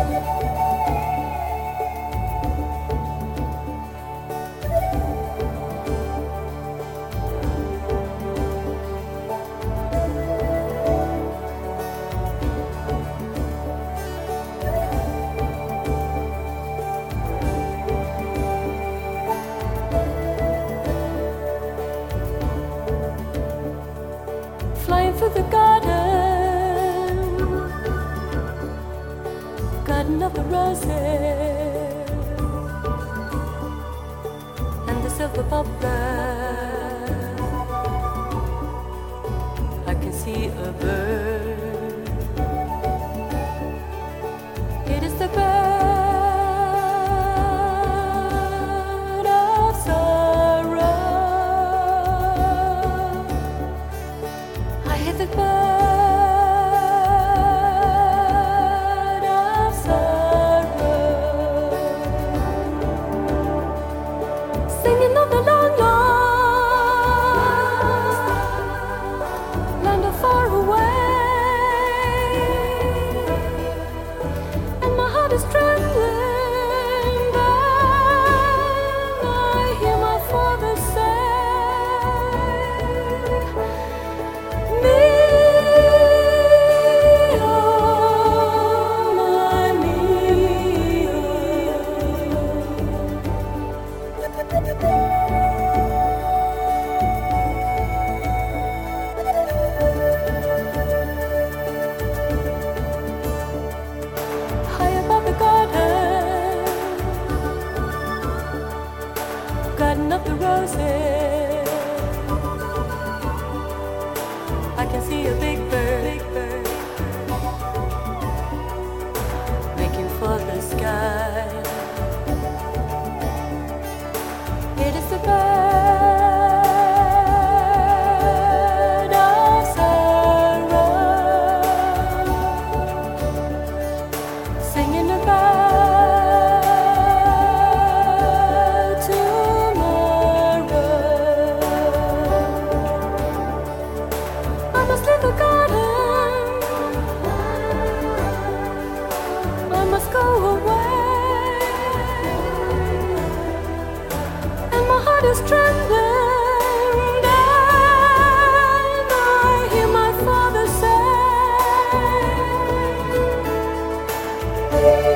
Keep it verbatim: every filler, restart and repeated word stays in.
Flying through the garden, garden of the roses, and the silver poplar. I can see a bird. It is the bird of sorrow. I hear the bird of sorrow singing on the long, lost land of far away, and my heart is trembling. Then I hear my father say, high above the garden, garden of the roses, I can see a big bird, big bird, making for the sky. It is the bird of sorrow, singing about tomorrow. I must leave the garden, I must go away, and my heart is trembling. And I hear my father say,